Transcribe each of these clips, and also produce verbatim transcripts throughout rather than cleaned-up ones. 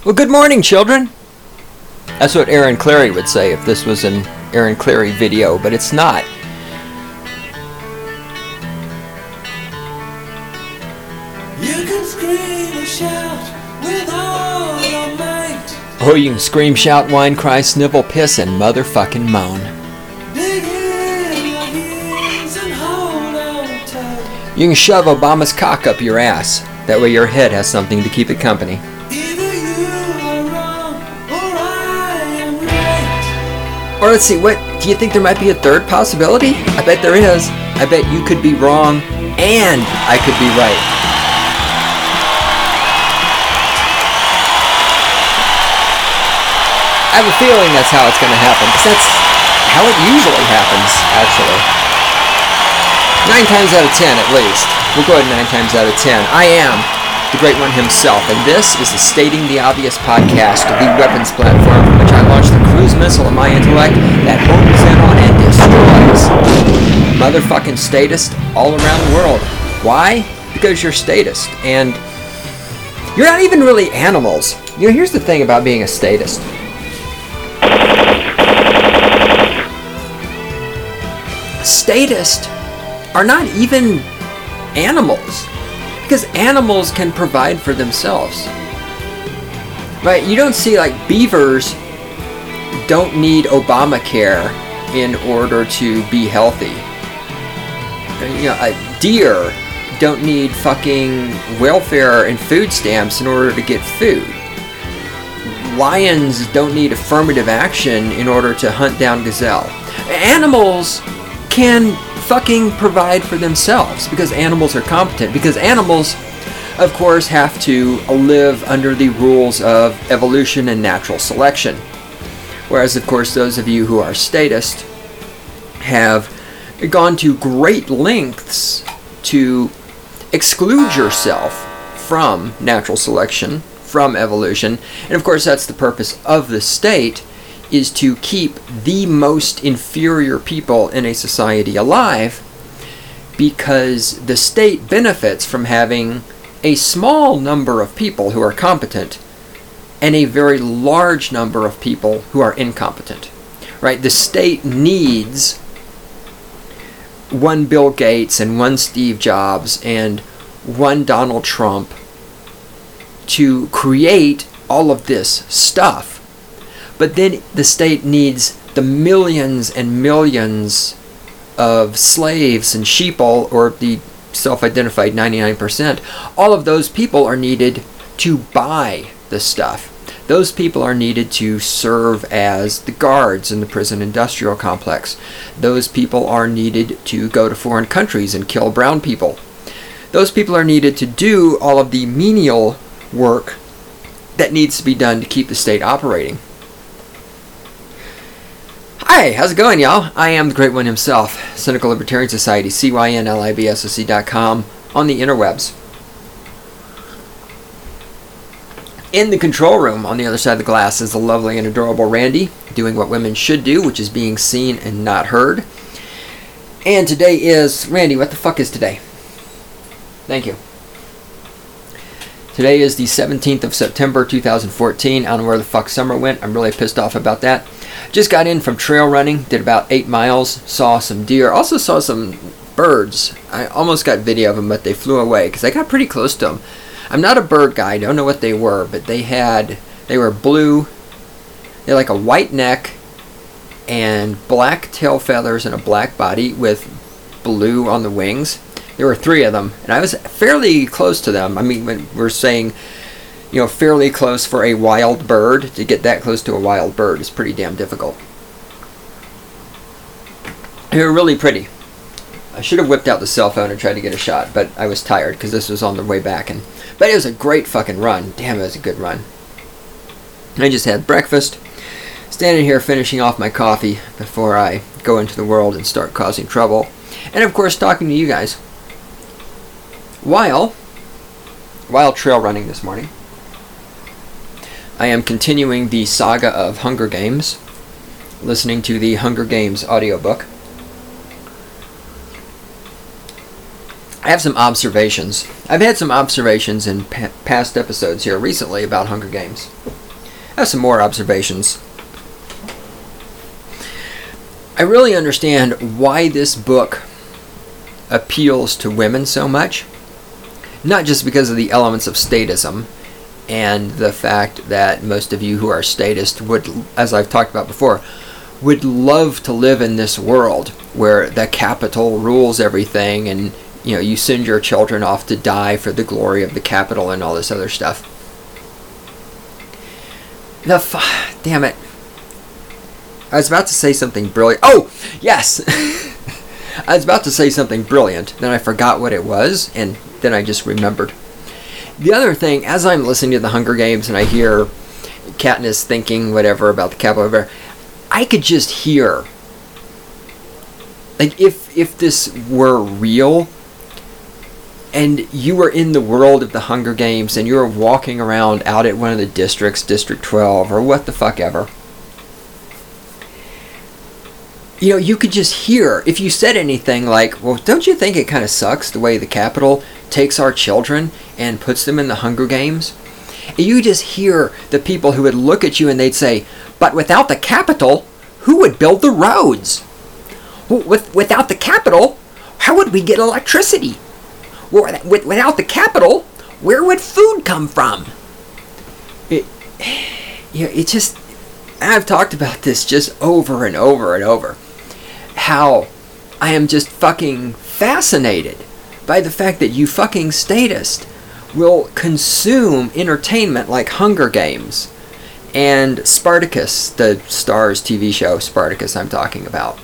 Well, good morning, children. That's what Aaron Clarey would say if this was an Aaron Clarey video, but it's not. You can scream and shout with all your might. Oh, you can scream, shout, whine, cry, snivel, piss, and motherfucking moan. Dig in your heels and hold on tight. You can shove Obama's cock up your ass. That way your head has something to keep it company. Either you are wrong or I am right. Or let's see, what, do you think there might be a third possibility? I bet there is. I bet you could be wrong and I could be right. I have a feeling that's how it's going to happen, because that's how it usually happens, actually. Nine times out of ten, at least. We'll go ahead nine times out of ten. I am the Great One himself, and this is the Stating the Obvious podcast, the weapons platform from which I launch the cruise missile of my intellect that hones in on and destroys motherfucking statists all around the world. Why? Because you're statist, and you're not even really animals. You know, here's the thing about being a statist. Statists are not even animals, because animals can provide for themselves, right? You don't see, like, beavers don't need Obamacare in order to be healthy. You know, a deer don't need fucking welfare and food stamps in order to get food. Lions don't need affirmative action in order to hunt down gazelle. Animals can fucking provide for themselves because animals are competent, because animals, of course, have to live under the rules of evolution and natural selection. Whereas, of course, those of you who are statist have gone to great lengths to exclude yourself from natural selection, from evolution, and of course that's the purpose of the state, is to keep the most inferior people in a society alive, because the state benefits from having a small number of people who are competent and a very large number of people who are incompetent. Right? The state needs one Bill Gates and one Steve Jobs and one Donald Trump to create all of this stuff. But then the state needs the millions and millions of slaves and sheeple, or the self-identified ninety-nine percent. All of those people are needed to buy the stuff. Those people are needed to serve as the guards in the prison industrial complex. Those people are needed to go to foreign countries and kill brown people. Those people are needed to do all of the menial work that needs to be done to keep the state operating. Hi, how's it going, y'all? I am the Great One himself, Cynical Libertarian Society, C Y N L I B S O C dot com, on the interwebs. In the control room, on the other side of the glass, is the lovely and adorable Randy, doing what women should do, which is being seen and not heard. And today is... Randy, what the fuck is today? Thank you. Today is the seventeenth of September, two thousand fourteen. I don't know where the fuck summer went. I'm really pissed off about that. Just got in from trail running, did about eight miles, saw some deer, also saw some birds. I almost got video of them, but they flew away because I got pretty close to them. I'm not a bird guy, I don't know what they were, but they had, they were blue, they had like a white neck and black tail feathers and a black body with blue on the wings. There were three of them, and I was fairly close to them. I mean, when we're saying, you know, fairly close for a wild bird, to get that close to a wild bird is pretty damn difficult. They were really pretty. I should have whipped out the cell phone and tried to get a shot, but I was tired because this was on the way back. And but it was a great fucking run. Damn, it was a good run. I just had breakfast, standing here finishing off my coffee before I go into the world and start causing trouble. And of course, talking to you guys. While, while trail running this morning, I am continuing the saga of Hunger Games, listening to the Hunger Games audiobook. I have some observations. I've had some observations in pa- past episodes here recently about Hunger Games. I have some more observations. I really understand why this book appeals to women so much. Not just because of the elements of statism and the fact that most of you who are statist would, as I've talked about before, would love to live in this world where the capital rules everything, and you know, you send your children off to die for the glory of the capital and all this other stuff. The f- damn it. I was about to say something brilliant. Oh, yes. I was about to say something brilliant, then I forgot what it was, and then I just remembered. The other thing, as I'm listening to the Hunger Games and I hear Katniss thinking whatever about the capital, whatever, I could just hear, like, if if this were real, and you were in the world of the Hunger Games, and you were walking around out at one of the districts, District twelve, or what the fuck ever, you know, you could just hear, if you said anything like, well, don't you think it kind of sucks the way the Capitol takes our children and puts them in the Hunger Games? And you just hear the people who would look at you and they'd say, but without the Capitol, who would build the roads? With, without the Capitol, how would we get electricity? With, without the Capitol, where would food come from? It, you know, it just, I've talked about this just over and over and over. How I am just fucking fascinated by the fact that you fucking statists will consume entertainment like Hunger Games and Spartacus, the Starz T V show Spartacus I'm talking about.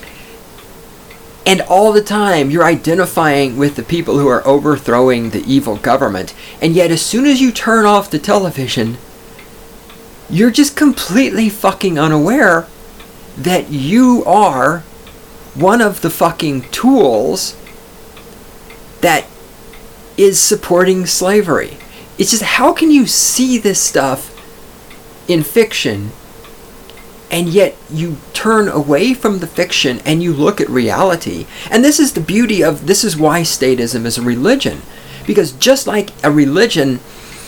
And all the time you're identifying with the people who are overthrowing the evil government, and yet as soon as you turn off the television, you're just completely fucking unaware that you are one of the fucking tools that is supporting slavery. It's just, how can you see this stuff in fiction and yet you turn away from the fiction and you look at reality? And this is the beauty of, this is why statism is a religion. Because just like a religion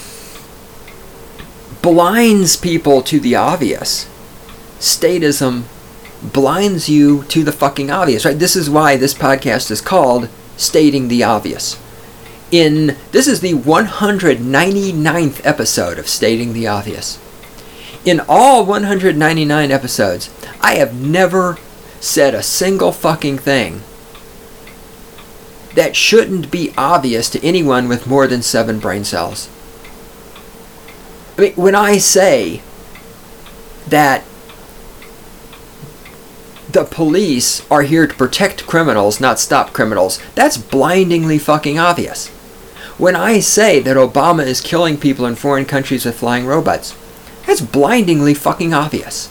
blinds people to the obvious, statism blinds you to the fucking obvious, right? This is why this podcast is called Stating the Obvious. In this is the one hundred ninety-ninth episode of Stating the Obvious. In all one hundred ninety-nine episodes, I have never said a single fucking thing that shouldn't be obvious to anyone with more than seven brain cells. I mean, when I say that the police are here to protect criminals, not stop criminals, that's blindingly fucking obvious. When I say that Obama is killing people in foreign countries with flying robots, that's blindingly fucking obvious.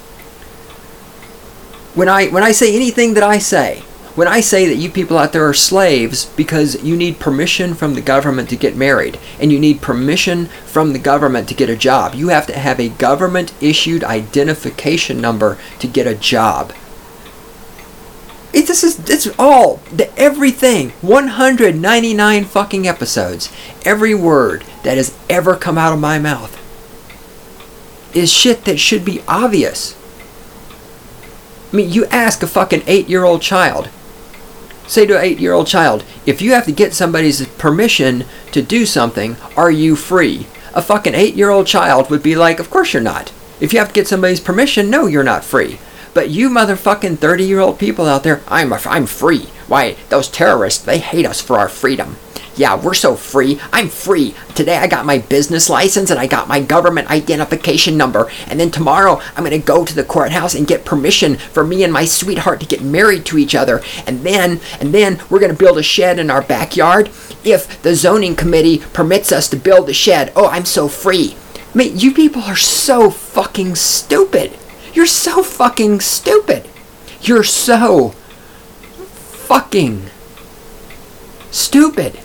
When I when I say anything that I say, when I say that you people out there are slaves because you need permission from the government to get married, and you need permission from the government to get a job, you have to have a government-issued identification number to get a job. It, this is it's all the everything. one hundred ninety-nine fucking episodes. Every word that has ever come out of my mouth is shit that should be obvious. I mean, you ask a fucking eight-year-old child. Say to an eight-year-old child, if you have to get somebody's permission to do something, are you free? A fucking eight-year-old child would be like, of course you're not. If you have to get somebody's permission, no, you're not free. But you motherfucking thirty-year-old people out there, I'm a, I'm free. Why, those terrorists, they hate us for our freedom. Yeah, we're so free. I'm free. Today I got my business license and I got my government identification number. And then tomorrow I'm going to go to the courthouse and get permission for me and my sweetheart to get married to each other. And then, and then we're going to build a shed in our backyard if the zoning committee permits us to build the shed. Oh, I'm so free. I mean, you people are so fucking stupid. You're so fucking stupid. You're so fucking stupid.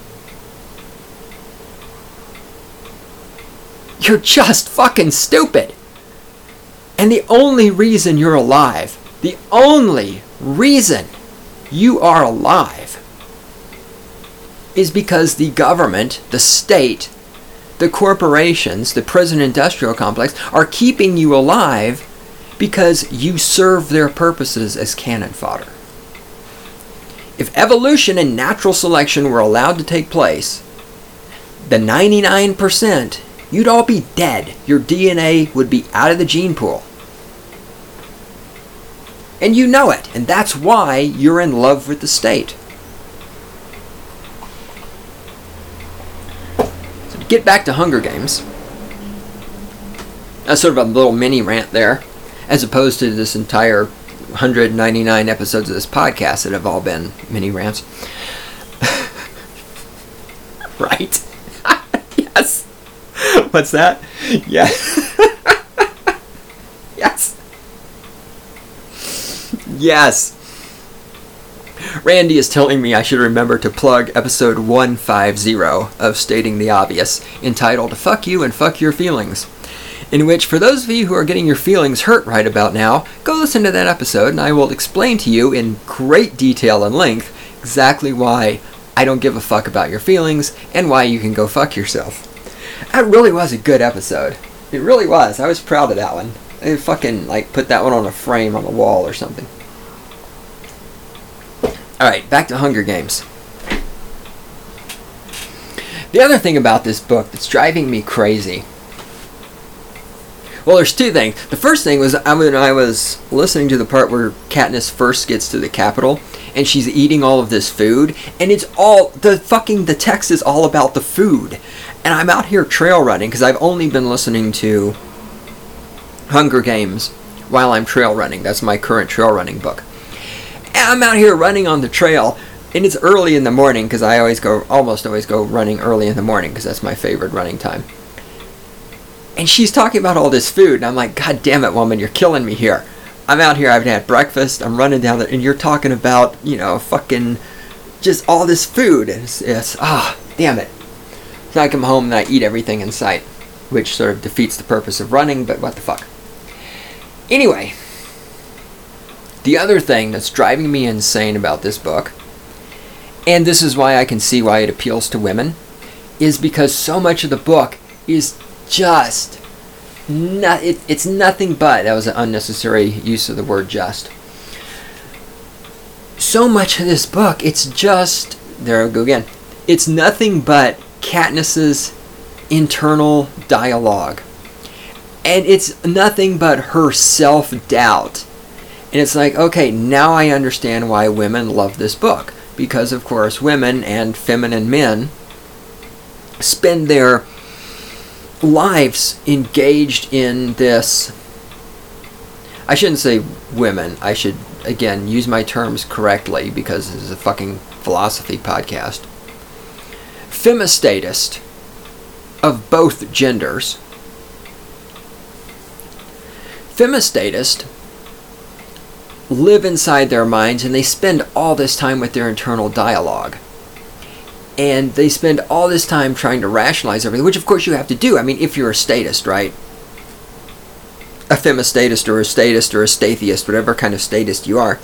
You're just fucking stupid. And the only reason you're alive, the only reason you are alive is because the government, the state, the corporations, the prison industrial complex are keeping you alive because you serve their purposes as cannon fodder. If evolution and natural selection were allowed to take place, the ninety-nine percent, you'd all be dead. Your D N A would be out of the gene pool. And you know it, and that's why you're in love with the state. So to get back to Hunger Games, that's sort of a little mini rant there, as opposed to this entire one hundred ninety-nine episodes of this podcast that have all been mini rants. Right? Yes. What's that? Yes. Yes. Yes. Randy is telling me I should remember to plug episode one fifty of Stating the Obvious, entitled Fuck You and Fuck Your Feelings, in which, for those of you who are getting your feelings hurt right about now, go listen to that episode and I will explain to you in great detail and length exactly why I don't give a fuck about your feelings and why you can go fuck yourself. That really was a good episode. It really was. I was proud of that one. I fucking, like, put that one on a frame on the wall or something. Alright, back to Hunger Games. The other thing about this book that's driving me crazy... Well, there's two things. The first thing was when I was listening to the part where Katniss first gets to the Capitol, and she's eating all of this food, and it's all, the fucking, the text is all about the food. And I'm out here trail running, because I've only been listening to Hunger Games while I'm trail running. That's my current trail running book. And I'm out here running on the trail, and it's early in the morning, because I always go, almost always go running early in the morning, because that's my favorite running time. And she's talking about all this food, and I'm like, God damn it, woman, you're killing me here. I'm out here, I haven't had breakfast, I'm running down there, and you're talking about, you know, fucking, just all this food. And it's, it's ah, damn it. So I come home and I eat everything in sight, which sort of defeats the purpose of running, but what the fuck. Anyway, the other thing that's driving me insane about this book, and this is why I can see why it appeals to women, is because so much of the book is just... No, it, it's nothing but, that was an unnecessary use of the word just. So much of this book, it's just, there we go again, it's nothing but Katniss's internal dialogue. And it's nothing but her self-doubt. And it's like, okay, now I understand why women love this book. Because, of course, women and feminine men spend their lives engaged in this. I shouldn't say women. I should, again, use my terms correctly because this is a fucking philosophy podcast. Femistatist of both genders. Femistatist live inside their minds and they spend all this time with their internal dialogue. And they spend all this time trying to rationalize everything, which of course you have to do. I mean, if you're a statist, right? A femistatist or a statist or a statheist, whatever kind of statist you are.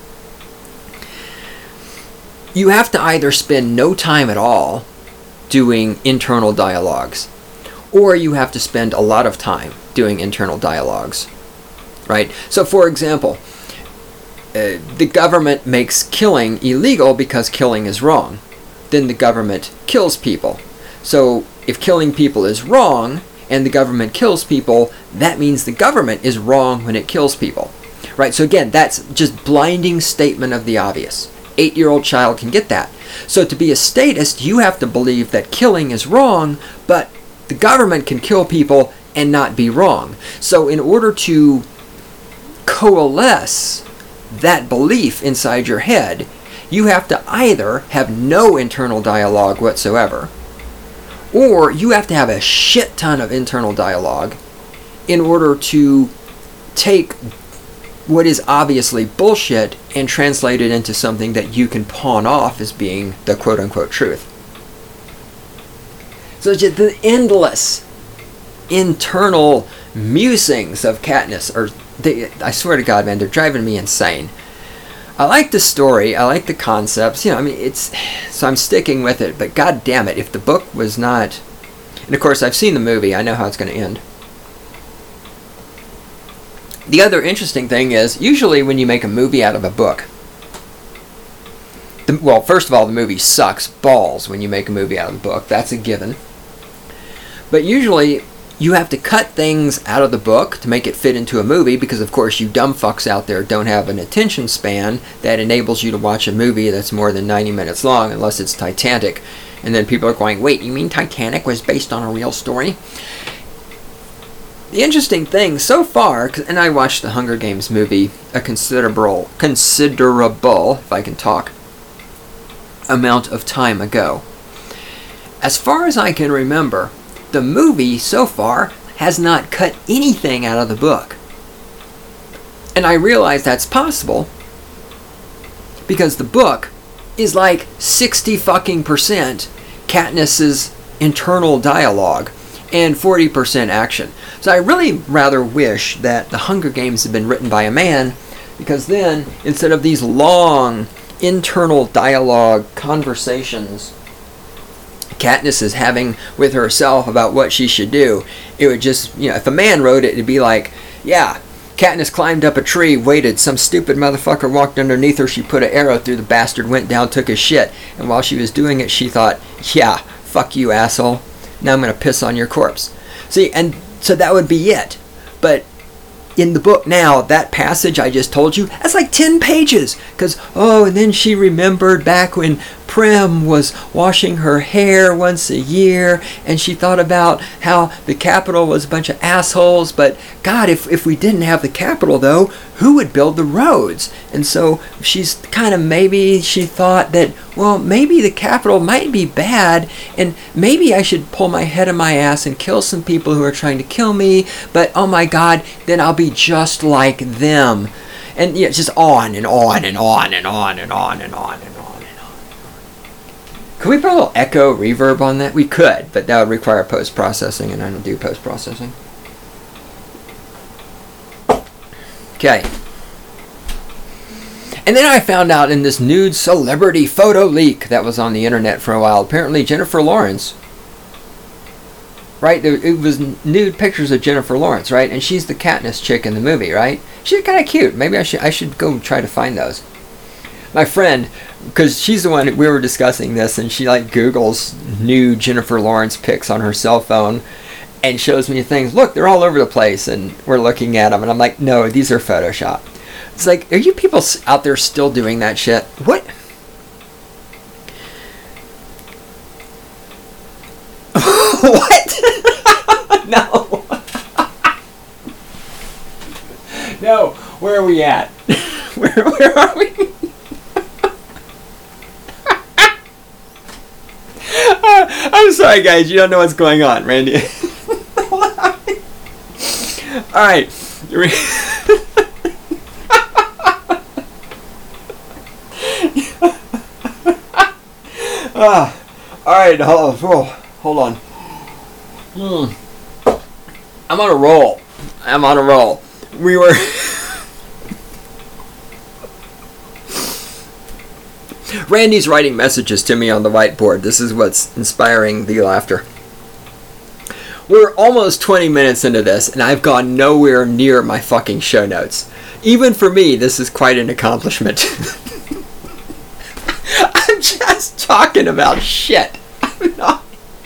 You have to either spend no time at all doing internal dialogues, or you have to spend a lot of time doing internal dialogues, right? So, for example, uh, the government makes killing illegal because killing is wrong. Then the government kills people. So if killing people is wrong and the government kills people, that means the government is wrong when it kills people. Right? So again, that's just blinding statement of the obvious. Eight-year-old child can get that. So to be a statist, you have to believe that killing is wrong, but the government can kill people and not be wrong. So in order to coalesce that belief inside your head, you have to either have no internal dialogue whatsoever, or you have to have a shit ton of internal dialogue in order to take what is obviously bullshit and translate it into something that you can pawn off as being the quote-unquote truth. So just the endless internal musings of Katniss, or they, I swear to God, man, they're driving me insane. I like the story. I like the concepts. You know, I mean, it's so I'm sticking with it. But god damn it, if the book was not, and of course I've seen the movie, I know how it's going to end. The other interesting thing is, usually when you make a movie out of a book, the, well, first of all, the movie sucks balls when you make a movie out of the book. That's a given. But usually, you have to cut things out of the book to make it fit into a movie because, of course, you dumb fucks out there don't have an attention span that enables you to watch a movie that's more than ninety minutes long, unless it's Titanic. And then people are going, wait, you mean Titanic was based on a real story? The interesting thing so far, and I watched the Hunger Games movie a considerable, considerable, if I can talk, amount of time ago. As far as I can remember, the movie so far has not cut anything out of the book. And I realize that's possible because the book is like sixty fucking percent Katniss's internal dialogue and forty percent action. So I really rather wish that The Hunger Games had been written by a man, because then, instead of these long internal dialogue conversations Katniss is having with herself about what she should do, it would just, you know, if a man wrote it, it'd be like, yeah, Katniss climbed up a tree, waited, some stupid motherfucker walked underneath her, she put an arrow through, the bastard went down, took his shit, and while she was doing it, she thought, yeah, fuck you, asshole, now I'm gonna piss on your corpse. See, and so that would be it. But in the book now, that passage I just told you, that's like ten pages. Because, oh, and then she remembered back when Prim was washing her hair once a year, and she thought about how the Capitol was a bunch of assholes, but God, if, if we didn't have the Capitol, though, who would build the roads? And so she's kind of, maybe she thought that, well, maybe the Capitol might be bad, and maybe I should pull my head in my ass and kill some people who are trying to kill me, but oh my God, then I'll be just like them. And yeah, just on and on and on and on and on and on and on. Could we put a little echo reverb on that? We could, but that would require post-processing, and I don't do post-processing. Okay. And then I found out in this nude celebrity photo leak that was on the internet for a while, apparently Jennifer Lawrence, right? It was nude pictures of Jennifer Lawrence, right? And she's the Katniss chick in the movie, right? She's kind of cute. Maybe I should I should go try to find those. My friend, because she's the one, we were discussing this, and she like Googles new Jennifer Lawrence pics on her cell phone and shows me things. Look, they're all over the place, and we're looking at them, and I'm like, no, these are Photoshop. It's like, are you people out there still doing that shit? What? What? No. No. Where are we at? Where, where are we? uh, I'm sorry, guys. You don't know what's going on, Randy. All right. Ah, all right, hold, hold on. Hmm. I'm on a roll. I'm on a roll. We were... Randy's writing messages to me on the whiteboard. This is what's inspiring the laughter. We're almost twenty minutes into this, and I've gone nowhere near my fucking show notes. Even for me, this is quite an accomplishment. I'm just talking about shit. I'm not.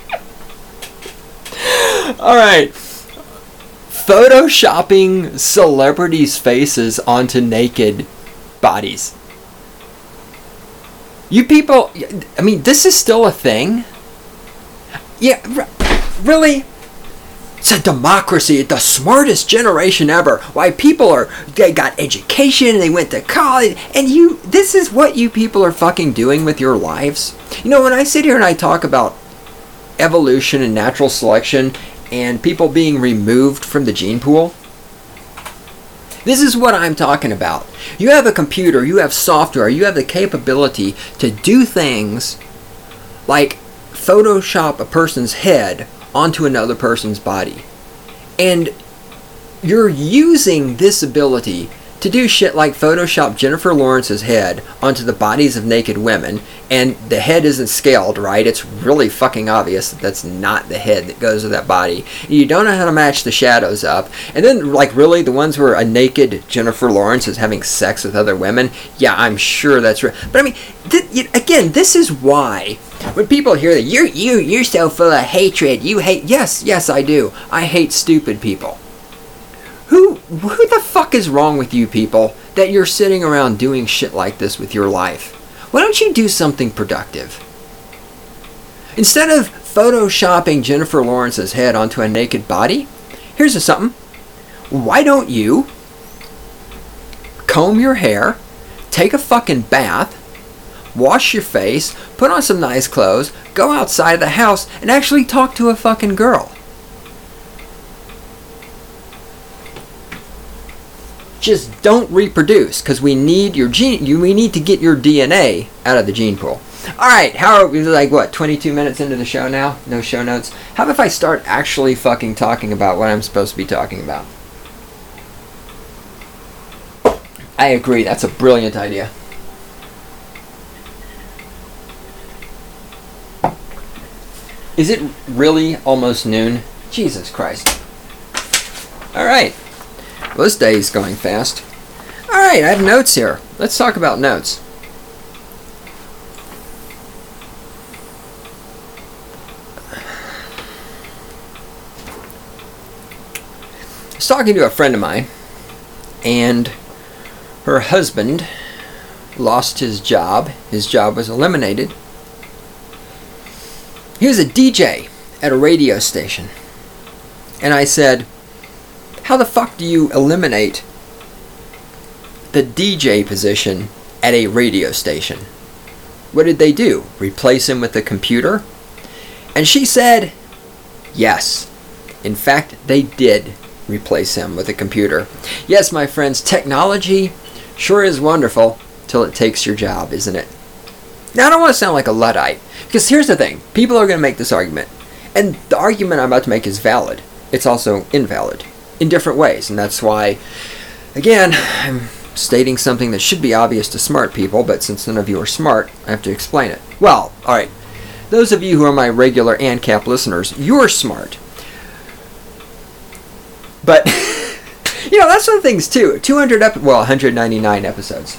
Alright. Photoshopping celebrities' faces onto naked bodies. You people, I mean, this is still a thing? Yeah, r- really? It's a democracy, the smartest generation ever. Why people are, they got education, they went to college, and you, this is what you people are fucking doing with your lives? You know, when I sit here and I talk about evolution and natural selection and people being removed from the gene pool, this is what I'm talking about. You have a computer, you have software, you have the capability to do things like Photoshop a person's head onto another person's body. And you're using this ability to do shit like Photoshop Jennifer Lawrence's head onto the bodies of naked women, and the head isn't scaled, right? It's really fucking obvious that that's not the head that goes with that body. You don't know how to match the shadows up. And then, like, really, the ones where a naked Jennifer Lawrence is having sex with other women, yeah, I'm sure that's real. But I mean, th- again, this is why when people hear that, you're, you, you're so full of hatred, you hate, yes, yes, I do. I hate stupid people. Who who the fuck is wrong with you people that you're sitting around doing shit like this with your life? Why don't you do something productive? Instead of photoshopping Jennifer Lawrence's head onto a naked body, here's a something. Why don't you comb your hair, take a fucking bath, wash your face, put on some nice clothes, go outside of the house, and actually talk to a fucking girl? Just don't reproduce, because we need your gene. You, we need to get your D N A out of the gene pool. All right, how are we? Like what? twenty-two minutes into the show now? No show notes. How about if I start actually fucking talking about what I'm supposed to be talking about? I agree. That's a brilliant idea. Is it really almost noon? Jesus Christ. All right. Well, this day is going fast. Alright, I have notes here. Let's talk about notes. I was talking to a friend of mine, and her husband lost his job. His job was eliminated. He was a D J at a radio station. And I said, how the fuck do you eliminate the D J position at a radio station? What did they do? Replace him with a computer? And she said, yes. In fact, they did replace him with a computer. Yes, my friends, technology sure is wonderful till it takes your job, isn't it? Now, I don't want to sound like a Luddite, because here's the thing. People are going to make this argument. And the argument I'm about to make is valid. It's also invalid in different ways, and that's why, again, I'm stating something that should be obvious to smart people, but since none of you are smart, I have to explain it. Well, alright, those of you who are my regular ANCAP listeners, you're smart. But, you know, that's one of the things, too. two hundred, ep- well, one hundred ninety-nine episodes.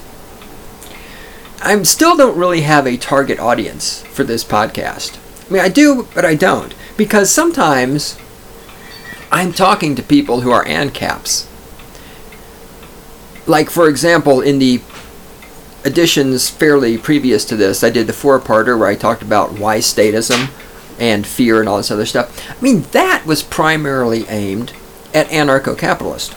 I still don't really have a target audience for this podcast. I mean, I do, but I don't. Because sometimes I'm talking to people who are ANCAPs. Like, for example, in the editions fairly previous to this, I did the four-parter where I talked about why statism and fear and all this other stuff. I mean, that was primarily aimed at anarcho-capitalists.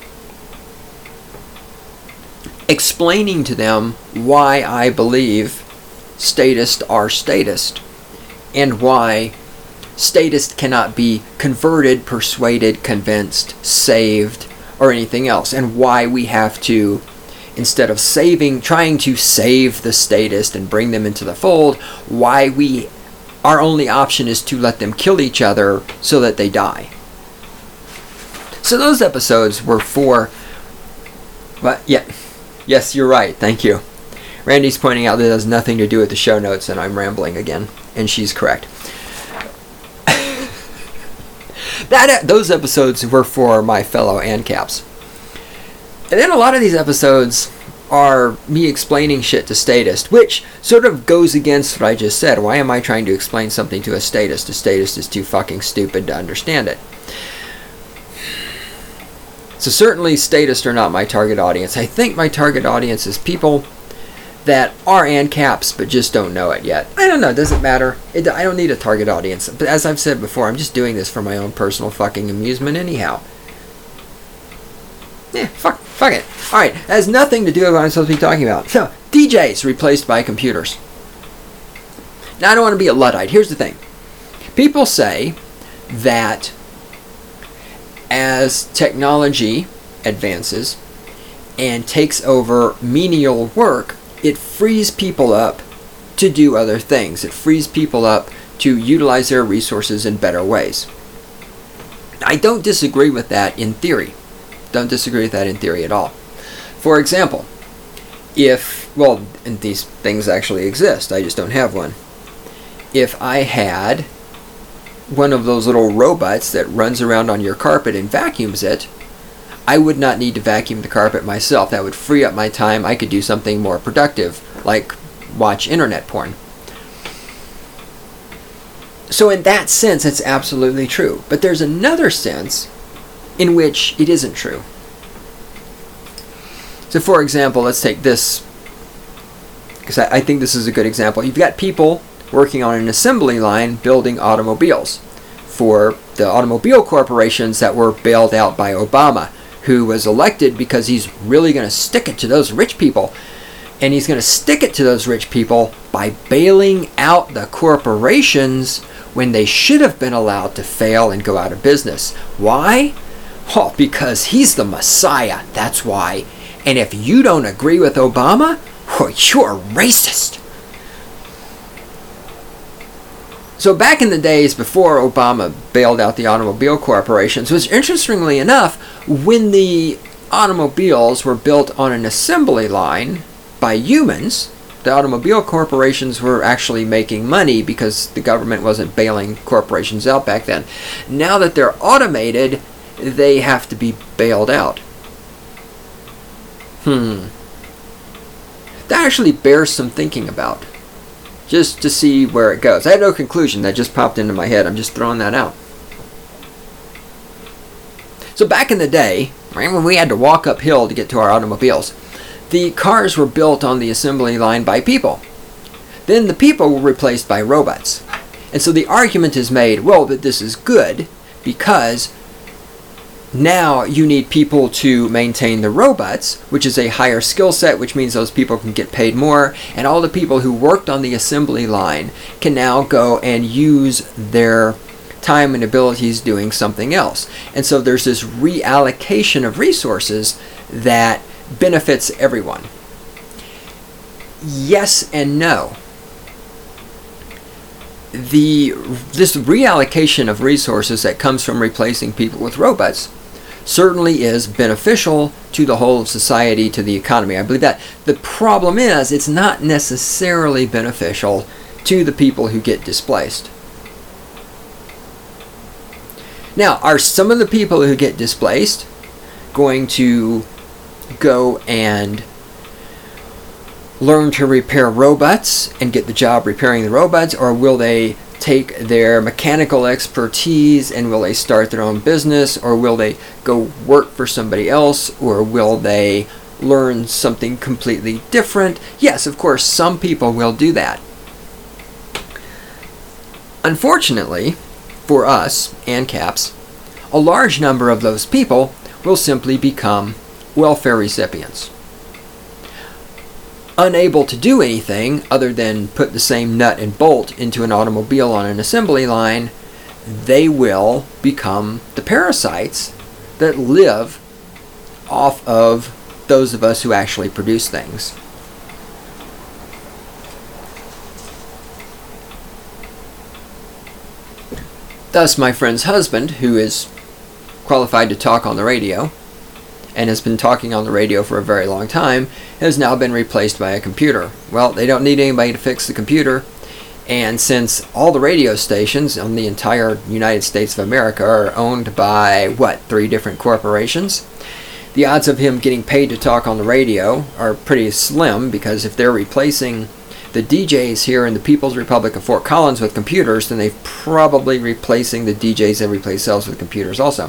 Explaining to them why I believe statists are statists and why statists cannot be converted, persuaded, convinced, saved, or anything else, and why we have to, instead of saving, trying to save the statist and bring them into the fold, why we, our only option is to let them kill each other so that they die. So those episodes were for, but yeah, yes, you're right, thank you. Randy's pointing out that it has nothing to do with the show notes, and I'm rambling again, and she's correct. That those episodes were for my fellow ANCAPs. And then a lot of these episodes are me explaining shit to statists, which sort of goes against what I just said. Why am I trying to explain something to a statist? A statist is too fucking stupid to understand it. So certainly statists are not my target audience. I think my target audience is people that are ANCAPs but just don't know it yet. I don't know, it doesn't matter. It, I don't need a target audience. But as I've said before, I'm just doing this for my own personal fucking amusement anyhow. Yeah, fuck, fuck it. Alright, it has nothing to do with what I'm supposed to be talking about. So, D Js replaced by computers. Now, I don't want to be a Luddite. Here's the thing. People say that as technology advances and takes over menial work, it frees people up to do other things. It frees people up to utilize their resources in better ways. I don't disagree with that in theory. Don't disagree with that in theory at all. For example, if, well, and these things actually exist, I just don't have one. If I had one of those little robots that runs around on your carpet and vacuums it, I would not need to vacuum the carpet myself. That would free up my time. I could do something more productive, like watch internet porn. So in that sense, it's absolutely true. But there's another sense in which it isn't true. So for example, let's take this, because I, I think this is a good example. You've got people working on an assembly line building automobiles for the automobile corporations that were bailed out by Obama, who was elected because he's really going to stick it to those rich people. And he's going to stick it to those rich people by bailing out the corporations when they should have been allowed to fail and go out of business. Why? Oh, because he's the Messiah. That's why. And if you don't agree with Obama, oh, you're a racist. So back in the days before Obama bailed out the automobile corporations, which interestingly enough, when the automobiles were built on an assembly line by humans, the automobile corporations were actually making money because the government wasn't bailing corporations out back then. Now that they're automated, they have to be bailed out. Hmm. That actually bears some thinking about, just to see where it goes. I have no conclusion. That just popped into my head. I'm just throwing that out. So back in the day, right, when we had to walk uphill to get to our automobiles, the cars were built on the assembly line by people. Then the people were replaced by robots. And so the argument is made, well, that this is good because now you need people to maintain the robots, which is a higher skill set, which means those people can get paid more, and all the people who worked on the assembly line can now go and use their time and abilities doing something else. And so there's this reallocation of resources that benefits everyone. Yes and no. The this reallocation of resources that comes from replacing people with robots certainly is beneficial to the whole of society, to the economy. I believe that. The problem is it's not necessarily beneficial to the people who get displaced. Now, are some of the people who get displaced going to go and learn to repair robots and get the job repairing the robots, or will they take their mechanical expertise and will they start their own business, or will they go work for somebody else, or will they learn something completely different? Yes, of course, some people will do that. Unfortunately, for us, ANCAPs, a large number of those people will simply become welfare recipients. Unable to do anything other than put the same nut and bolt into an automobile on an assembly line, they will become the parasites that live off of those of us who actually produce things. Thus, my friend's husband, who is qualified to talk on the radio, and has been talking on the radio for a very long time, has now been replaced by a computer. Well, they don't need anybody to fix the computer, and since all the radio stations on the entire United States of America are owned by, what, three different corporations, the odds of him getting paid to talk on the radio are pretty slim, because if they're replacing the D Js here in the People's Republic of Fort Collins with computers, then they're probably replacing the D Js that replace themselves with computers also.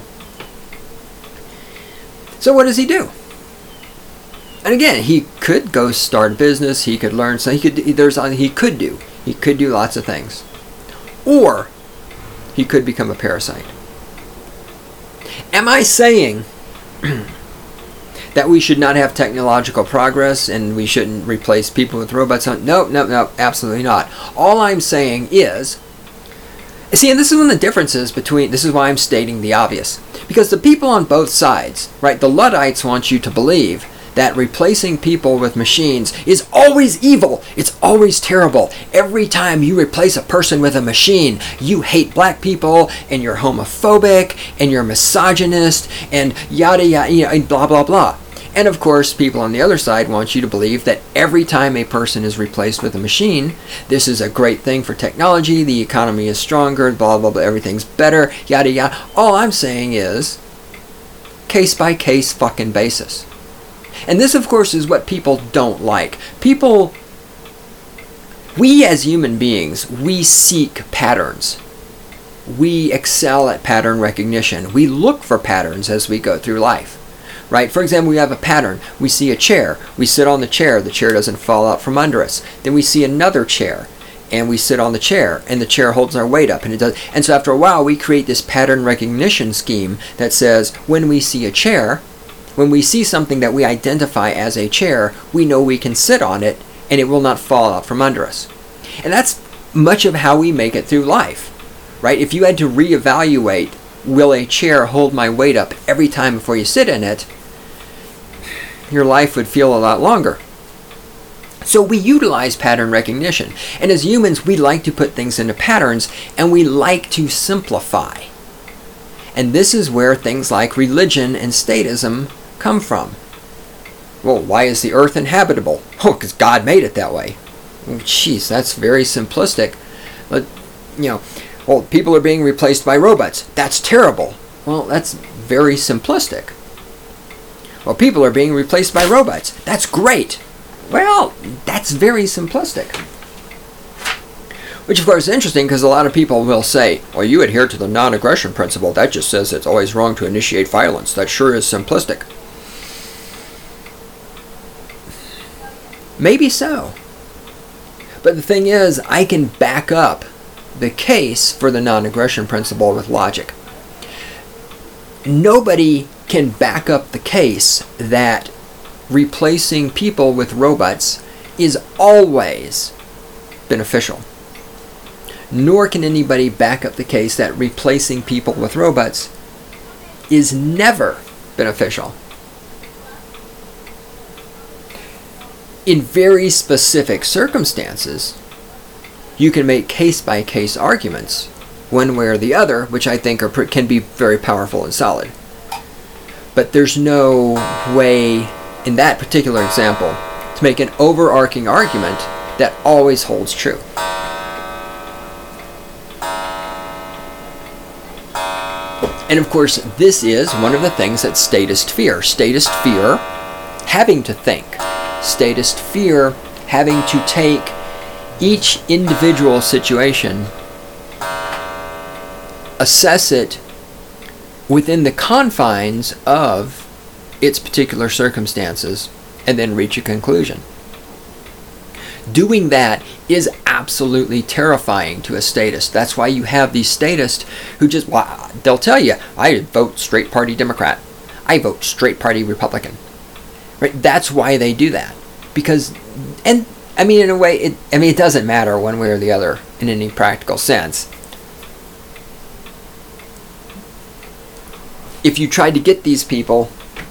So what does he do? And again, he could go start a business. He could learn. So he could. There's. He could do. He could do lots of things, or he could become a parasite. Am I saying that we should not have technological progress and we shouldn't replace people with robots? No, no, no, absolutely not. All I'm saying is, see, and this is one of the differences between, this is why I'm stating the obvious. Because the people on both sides, right, the Luddites want you to believe that replacing people with machines is always evil. It's always terrible. Every time you replace a person with a machine, you hate black people, and you're homophobic, and you're misogynist, and yada yada, you know, and blah blah blah. And of course, people on the other side want you to believe that every time a person is replaced with a machine, this is a great thing for technology, the economy is stronger, blah, blah, blah, everything's better, yada, yada. All I'm saying is, case-by-case fucking basis. And this, of course, is what people don't like. People, we as human beings, we seek patterns. We excel at pattern recognition. We look for patterns as we go through life. Right? For example, we have a pattern. We see a chair. We sit on the chair. The chair doesn't fall out from under us. Then we see another chair, and we sit on the chair, and the chair holds our weight up, and it does. And so after a while, we create this pattern recognition scheme that says when we see a chair, when we see something that we identify as a chair, we know we can sit on it, and it will not fall out from under us. And that's much of how we make it through life. Right? If you had to reevaluate, will a chair hold my weight up every time before you sit in it, your life would feel a lot longer. So we utilize pattern recognition. And as humans, we like to put things into patterns, and we like to simplify. And this is where things like religion and statism come from. Well, why is the earth inhabitable? Oh, because God made it that way. Well, jeez, that's very simplistic. But, you know, well, people are being replaced by robots. That's terrible. Well, that's very simplistic. Well, people are being replaced by robots. That's great. Well, that's very simplistic. Which, of course, is interesting because a lot of people will say, well, you adhere to the non-aggression principle. That just says it's always wrong to initiate violence. That sure is simplistic. Maybe so. But the thing is, I can back up the case for the non-aggression principle with logic. Nobody can back up the case that replacing people with robots is always beneficial. Nor can anybody back up the case that replacing people with robots is never beneficial. In very specific circumstances, you can make case-by-case arguments one way or the other, which I think are can be very powerful and solid. But there's no way in that particular example to make an overarching argument that always holds true. And of course, this is one of the things that statists fear. Statists fear having to think. Statists fear having to take each individual situation, assess it within the confines of its particular circumstances, and then reach a conclusion. Doing that is absolutely terrifying to a statist. That's why you have these statists who just, well, they'll tell you, I vote straight party Democrat. I vote straight party Republican. Right? That's why they do that. Because, and I mean, in a way, it, I mean, it doesn't matter one way or the other in any practical sense. If you tried to get these people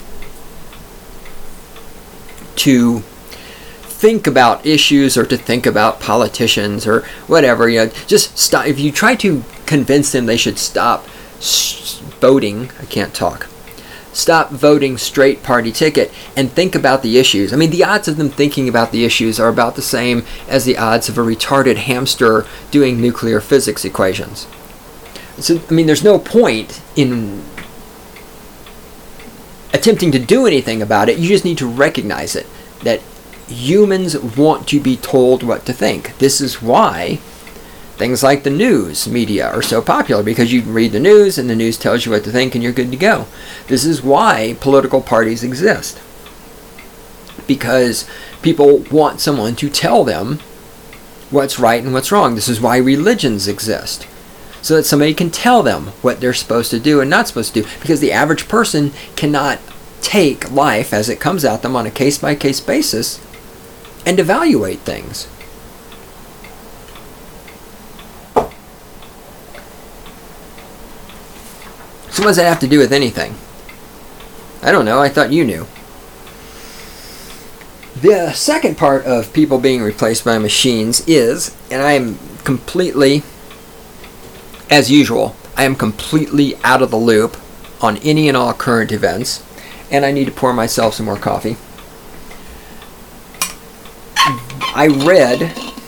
to think about issues or to think about politicians or whatever, you know, just stop. If you try to convince them they should stop voting, I can't talk, stop voting straight party ticket and think about the issues. I mean, the odds of them thinking about the issues are about the same as the odds of a retarded hamster doing nuclear physics equations. So, I mean, there's no point in attempting to do anything about it. You just need to recognize it, that humans want to be told what to think. This is why things like the news media are so popular, because you read the news and the news tells you what to think and you're good to go. This is why political parties exist, because people want someone to tell them what's right and what's wrong. This is why religions exist, so that somebody can tell them what they're supposed to do and not supposed to do, because the average person cannot take life as it comes at them on a case-by-case basis and evaluate things. So what does that have to do with anything? I don't know, I thought you knew. The second part of people being replaced by machines is, and I am completely, as usual, I am completely out of the loop on any and all current events, and I need to pour myself some more coffee. I read,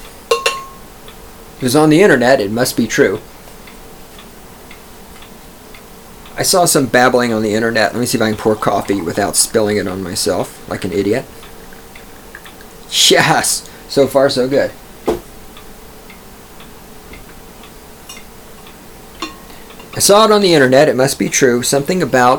it was on the internet, it must be true. I saw some babbling on the internet. Let me see if I can pour coffee without spilling it on myself like an idiot. Yes! So far, so good. I saw it on the internet. It must be true. Something about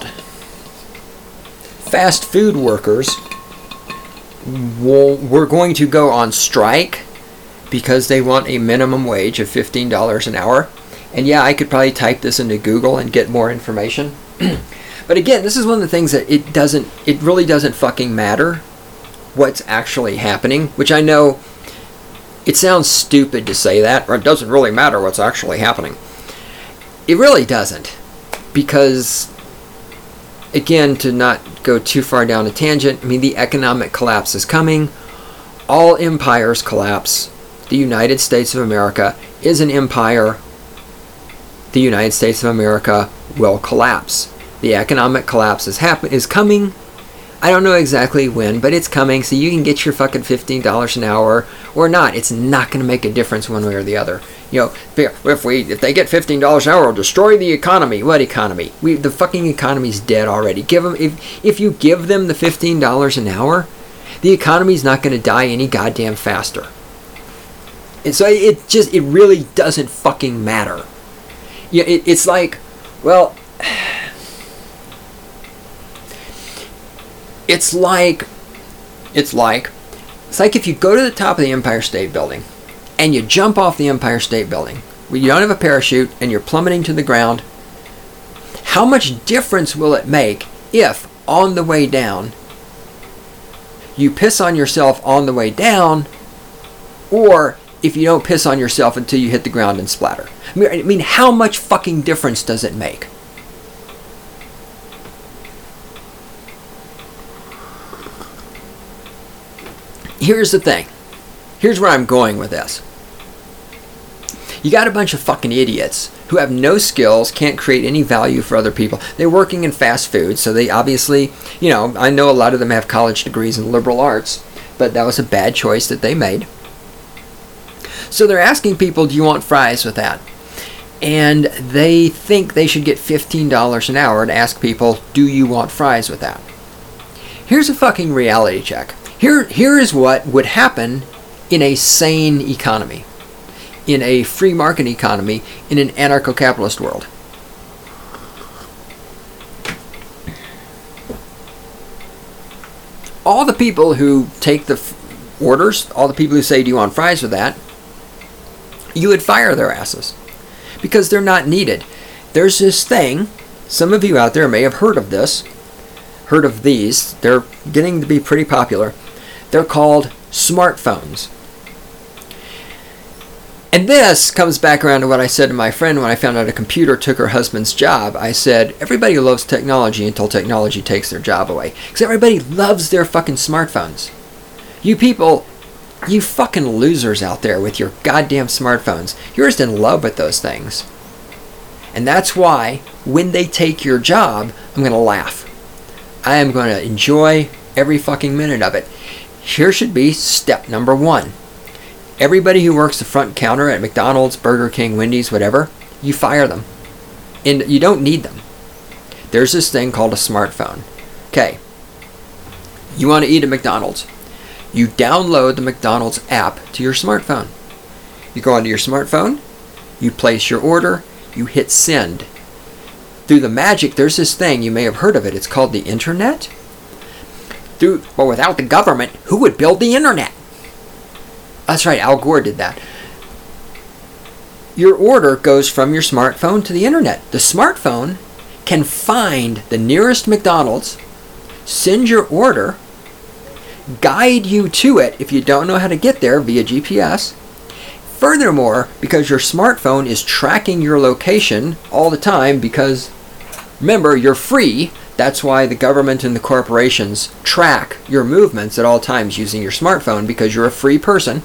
fast food workers will, were going to go on strike because they want a minimum wage of fifteen dollars an hour. And yeah, I could probably type this into Google and get more information. But again, this is one of the things that it doesn't, it really doesn't fucking matter what's actually happening, which I know it sounds stupid to say that, or it doesn't really matter what's actually happening. It really doesn't, because, again, to not go too far down a tangent, I mean, the economic collapse is coming. All empires collapse. The United States of America is an empire. The United States of America will collapse. The economic collapse is happen is coming. I don't know exactly when, but it's coming, so you can get your fucking fifteen dollars an hour or not. It's not going to make a difference one way or the other. You know, if we if they get fifteen dollars an hour, it'll destroy the economy. What economy? We the fucking economy's dead already. Give them if if you give them the fifteen dollars an hour, the economy's not going to die any goddamn faster. And so it just it really doesn't fucking matter. Yeah, it, it's like, well, it's like, it's like, it's like if you go to the top of the Empire State Building and you jump off the Empire State Building, where you don't have a parachute and you're plummeting to the ground, how much difference will it make if, on the way down, you piss on yourself on the way down, or if you don't piss on yourself until you hit the ground and splatter? I mean, I mean, how much fucking difference does it make? Here's the thing. Here's where I'm going with this. You got a bunch of fucking idiots who have no skills, can't create any value for other people. They're working in fast food, so they obviously, you know, I know a lot of them have college degrees in liberal arts, but that was a bad choice that they made. So they're asking people, do you want fries with that? And they think they should get fifteen dollars an hour to ask people, do you want fries with that? Here's a fucking reality check. Here, here is what would happen in a sane economy, in a free market economy, in an anarcho-capitalist world. All the people who take the f- orders, all the people who say, do you want fries with that, you would fire their asses because they're not needed. There's this thing, some of you out there may have heard of this, heard of these, they're getting to be pretty popular. They're called smartphones. And this comes back around to what I said to my friend when I found out a computer took her husband's job. I said, everybody loves technology until technology takes their job away. Because everybody loves their fucking smartphones. You people, you fucking losers out there with your goddamn smartphones. You're just in love with those things. And that's why, when they take your job, I'm going to laugh. I am going to enjoy every fucking minute of it. Here should be step number one. Everybody who works the front counter at McDonald's, Burger King, Wendy's, whatever, you fire them. And you don't need them. There's this thing called a smartphone. Okay. You want to eat at McDonald's. You download the McDonald's app to your smartphone. You go onto your smartphone, you place your order, you hit send. Through the magic, there's this thing, you may have heard of it, it's called the internet. Through, well, without the government, who would build the internet? That's right, Al Gore did that. Your order goes from your smartphone to the internet. The smartphone can find the nearest McDonald's, send your order, guide you to it if you don't know how to get there via G P S. Furthermore, because your smartphone is tracking your location all the time, because remember, you're free, that's why the government and the corporations track your movements at all times using your smartphone, because you're a free person.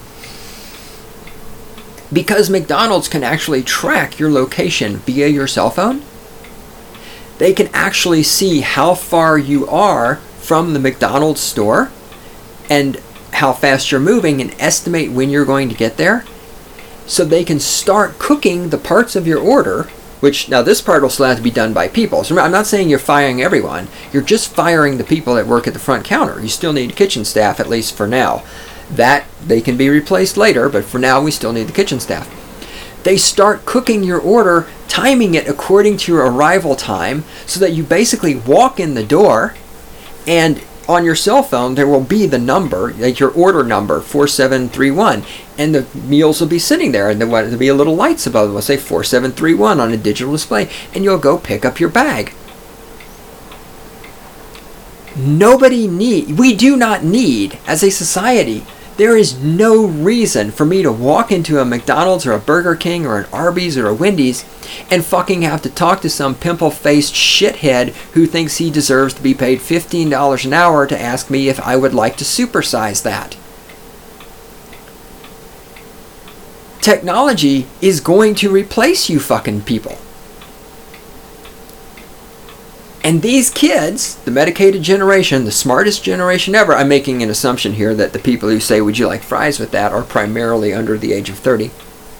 Because McDonald's can actually track your location via your cell phone, They can actually see how far you are from the McDonald's store and how fast you're moving and estimate when you're going to get there. So they can start cooking the parts of your order, which now this part will still have to be done by people. So I'm not saying you're firing everyone. You're just firing the people that work at the front counter. You still need kitchen staff, at least for now. That they can be replaced later, but for now we still need the kitchen staff. They start cooking your order, timing it according to your arrival time, so that you basically walk in the door, and on your cell phone there will be the number, like your order number, four seven three one, and the meals will be sitting there, and there'll be a little lights above them. It'll say four seven three one on a digital display, and you'll go pick up your bag. Nobody need, we do not need, as a society, there is no reason for me to walk into a McDonald's or a Burger King or an Arby's or a Wendy's and fucking have to talk to some pimple-faced shithead who thinks he deserves to be paid fifteen dollars an hour to ask me if I would like to supersize that. Technology is going to replace you fucking people. And these kids, the medicated generation, the smartest generation ever, I'm making an assumption here that the people who say, would you like fries with that, are primarily under the age of thirty.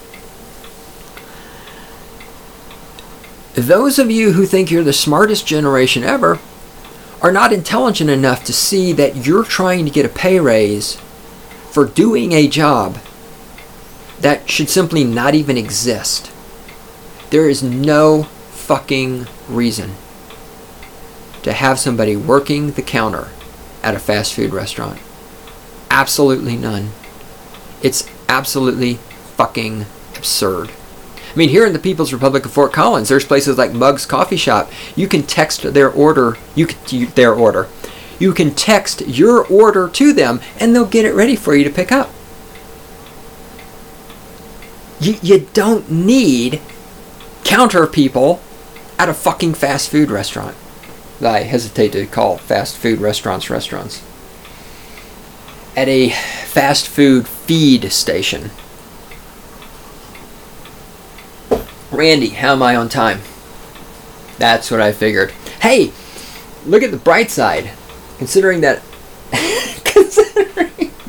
Those of you who think you're the smartest generation ever are not intelligent enough to see that you're trying to get a pay raise for doing a job that should simply not even exist. There is no fucking reason to have somebody working the counter at a fast food restaurant. Absolutely none. It's absolutely fucking absurd. I mean, here in the People's Republic of Fort Collins, there's places like Mug's Coffee Shop. You can text their order, you can, their order. You can text your order to them, and they'll get it ready for you to pick up. You, you don't need counter people at a fucking fast food restaurant. I hesitate to call fast food restaurants restaurants. At a fast food feed station. Randy, how am I on time? That's what I figured. Hey, look at the bright side. Considering that... considering...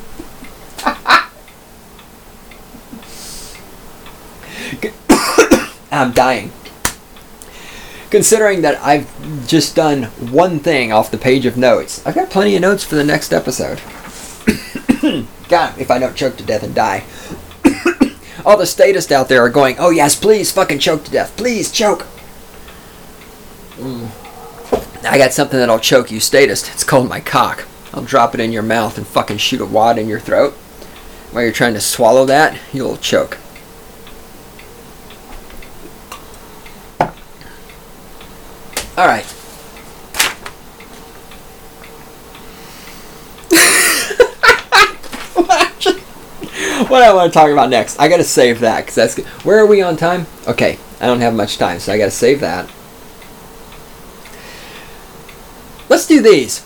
I'm dying. Considering that I've just done one thing off the page of notes, I've got plenty of notes for the next episode. God, if I don't choke to death and die. All the statists out there are going, oh yes, please fucking choke to death. Please choke. Mm. I got something that'll choke you, statist. It's called my cock. I'll drop it in your mouth and fucking shoot a wad in your throat. While you're trying to swallow that, you'll choke. All right. What I want to talk about next, I got to save that because that's good. Where are we on time? Okay, I don't have much time, so I got to save that. Let's do these.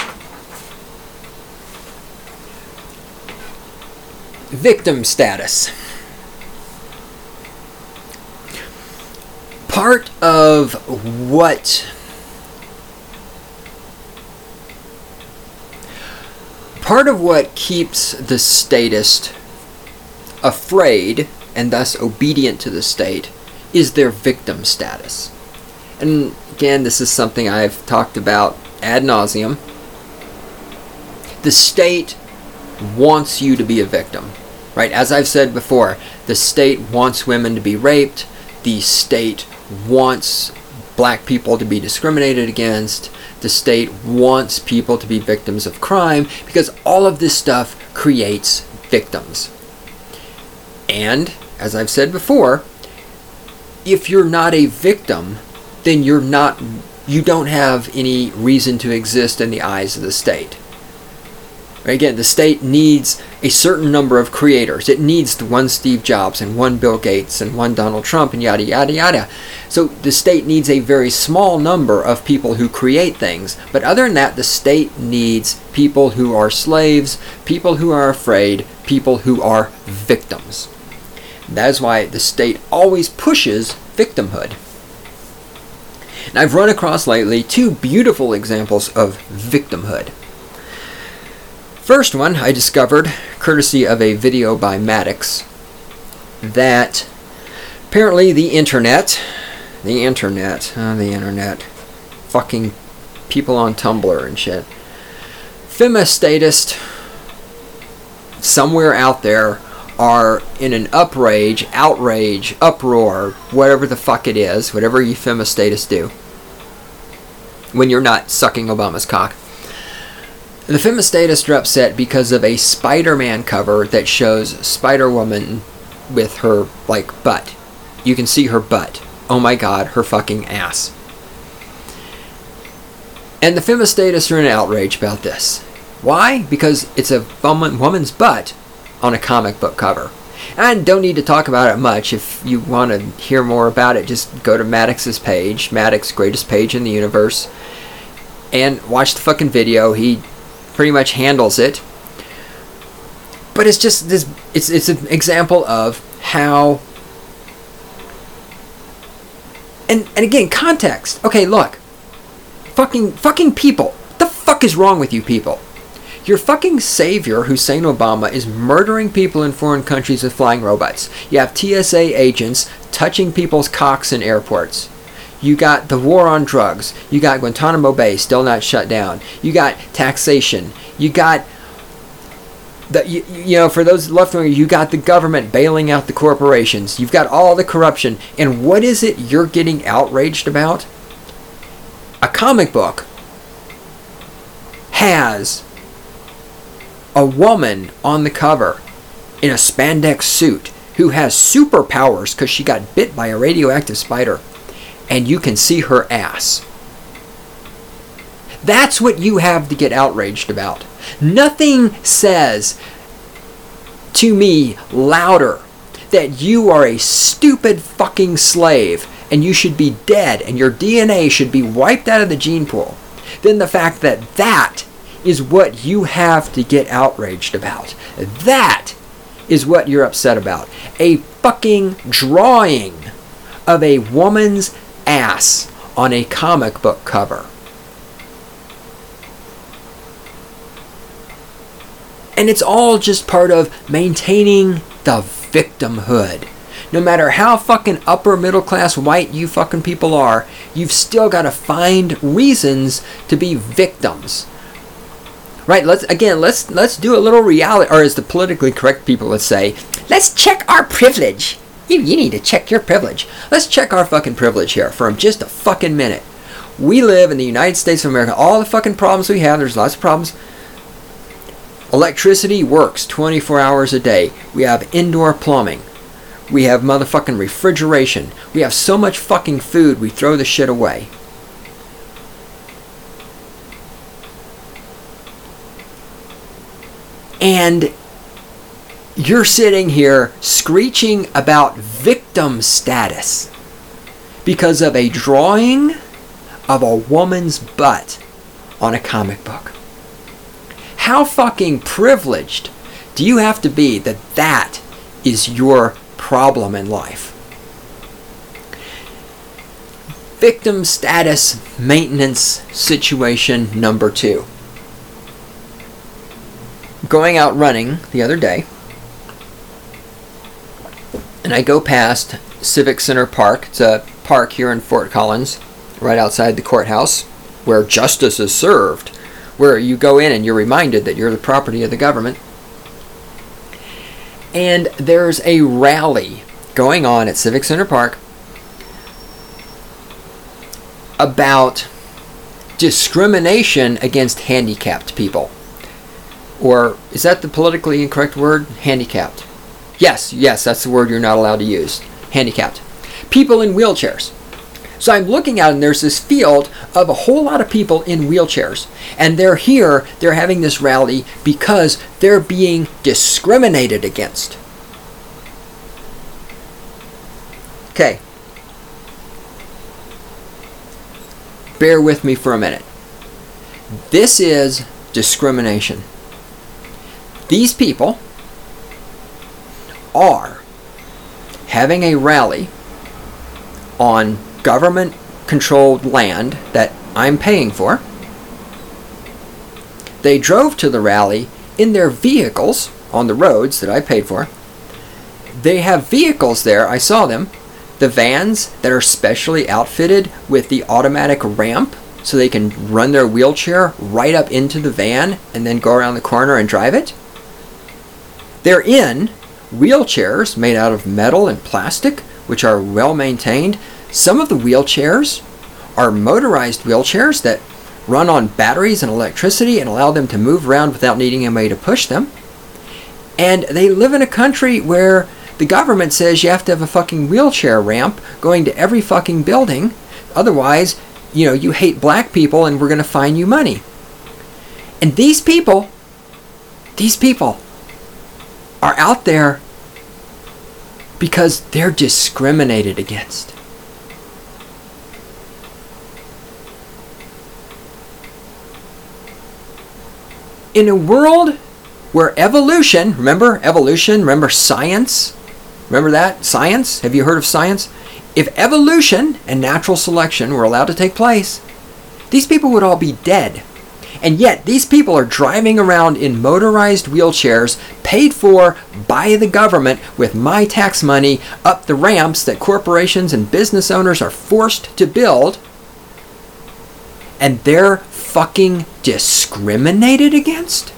Victim status. Part of what part of what keeps the statist afraid and thus obedient to the state is their victim status. And again, this is something I've talked about ad nauseum. The state wants you to be a victim, right? As I've said before, the state wants women to be raped. The state wants black people to be discriminated against. The state wants people to be victims of crime because all of this stuff creates victims. And, as I've said before, if you're not a victim, then you're not, you don't have any reason to exist in the eyes of the state. Again, the state needs a certain number of creators. It needs the one Steve Jobs and one Bill Gates and one Donald Trump and yada yada yada. So the state needs a very small number of people who create things. But other than that, the state needs people who are slaves, people who are afraid, people who are victims. That is why the state always pushes victimhood. And I've run across lately two beautiful examples of victimhood. First one I discovered, courtesy of a video by Maddox, that apparently the internet, the internet, oh, the internet, fucking people on Tumblr and shit, femistatists somewhere out there are in an uprage, outrage, uproar, whatever the fuck it is, whatever you femistatists do, when you're not sucking Obama's cock. The femistatists are upset because of a Spider-Man cover that shows Spider-Woman with her, like, butt. You can see her butt. Oh my god, her fucking ass. And the femistatists are in outrage about this. Why? Because it's a woman, woman's butt on a comic book cover. And don't need to talk about it much. If you want to hear more about it, just go to Maddox's page, Maddox, greatest page in the universe, and watch the fucking video. He pretty much handles it. But it's just this, it's it's an example of how, and and again, context. Okay, look. Fucking fucking people. What the fuck is wrong with you people? Your fucking savior, Hussein Obama, is murdering people in foreign countries with flying robots. You have T S A agents touching people's cocks in airports. You got the war on drugs. You got Guantanamo Bay still not shut down. You got taxation. You got the you, you know, for those left-wingers, you got the government bailing out the corporations. You've got all the corruption. And what is it you're getting outraged about? A comic book has a woman on the cover in a spandex suit who has superpowers because she got bit by a radioactive spider, and you can see her ass. That's what you have to get outraged about. Nothing says to me louder that you are a stupid fucking slave and you should be dead and your D N A should be wiped out of the gene pool than the fact that that is what you have to get outraged about. That is what you're upset about. A fucking drawing of a woman's ass on a comic book cover. And it's all just part of maintaining the victimhood. No matter how fucking upper middle class white you fucking people are, you've still got to find reasons to be victims. Right, let's again, let's let's do a little reality, or as the politically correct people would say, let's check our privilege. You, you need to check your privilege. Let's check our fucking privilege here for just a fucking minute. We live in the United States of America. All the fucking problems we have, there's lots of problems. Electricity works twenty-four hours a day. We have indoor plumbing. We have motherfucking refrigeration. We have so much fucking food, we throw the shit away. And you're sitting here screeching about victim status because of a drawing of a woman's butt on a comic book. How fucking privileged do you have to be that that is your problem in life? Victim status maintenance situation number two. Going out running the other day, and I go past Civic Center Park. It's a park here in Fort Collins, right outside the courthouse, where justice is served, where you go in and you're reminded that you're the property of the government. And there's a rally going on at Civic Center Park about discrimination against handicapped people. Or, is that the politically incorrect word? Handicapped. Yes, yes, that's the word you're not allowed to use. Handicapped. People in wheelchairs. So I'm looking out and there's this field of a whole lot of people in wheelchairs. And they're here, they're having this rally because they're being discriminated against. Okay. Bear with me for a minute. This is discrimination. These people are having a rally on government controlled land that I'm paying for. They drove to the rally in their vehicles on the roads that I paid for. They have vehicles there, I saw them. The vans that are specially outfitted with the automatic ramp so they can run their wheelchair right up into the van and then go around the corner and drive it. They're in wheelchairs made out of metal and plastic, which are well maintained. Some of the wheelchairs are motorized wheelchairs that run on batteries and electricity and allow them to move around without needing anybody to push them. And they live in a country where the government says you have to have a fucking wheelchair ramp going to every fucking building. Otherwise, you know, you hate black people and we're going to fine you money. And these people, these people are out there because they're discriminated against. In a world where evolution, remember evolution, remember science, remember that? Science? Have you heard of science? If evolution and natural selection were allowed to take place, these people would all be dead. And yet, these people are driving around in motorized wheelchairs paid for by the government with my tax money up the ramps that corporations and business owners are forced to build. And they're fucking discriminated against?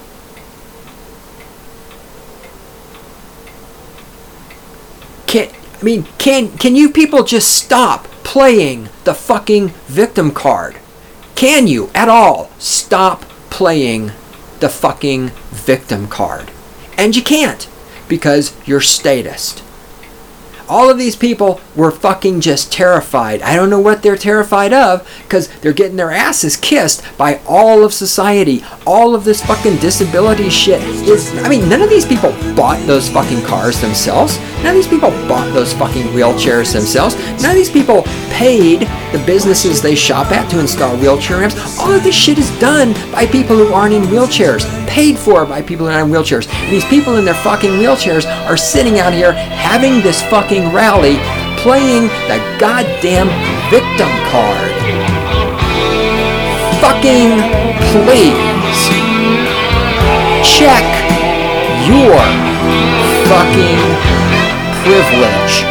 Can, I mean, can, can you people just stop playing the fucking victim card? Can you, at all, stop playing the fucking victim card? And you can't, because you're statist. All of these people were fucking just terrified. I don't know what they're terrified of, because they're getting their asses kissed by all of society. All of this fucking disability shit is... I mean, none of these people bought those fucking cars themselves. None of these people bought those fucking wheelchairs themselves. None of these people paid the businesses they shop at to install wheelchair ramps. All of this shit is done by people who aren't in wheelchairs. Paid for by people who aren't in wheelchairs. And these people in their fucking wheelchairs are sitting out here having this fucking rally playing the goddamn victim card. Fucking please check your fucking privilege.